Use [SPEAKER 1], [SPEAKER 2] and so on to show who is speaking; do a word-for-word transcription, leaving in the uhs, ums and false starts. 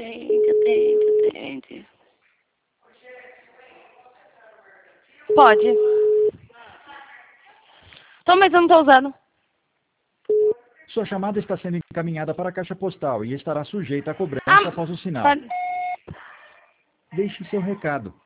[SPEAKER 1] atende, atende, atende. Pode. Tô, mas eu não tô usando.
[SPEAKER 2] Sua chamada está sendo encaminhada para a caixa postal e estará sujeita a cobrança
[SPEAKER 1] Ah,
[SPEAKER 2] após o sinal.
[SPEAKER 1] pode.
[SPEAKER 2] Deixe seu recado.